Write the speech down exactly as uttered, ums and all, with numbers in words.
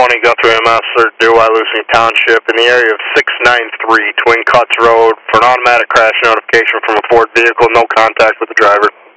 County, Guthrie M S, or Dearwhite-Lucy Township, in the area of six ninety-three Twin Cuts Road for an automatic crash notification from a Ford vehicle. No contact with the driver.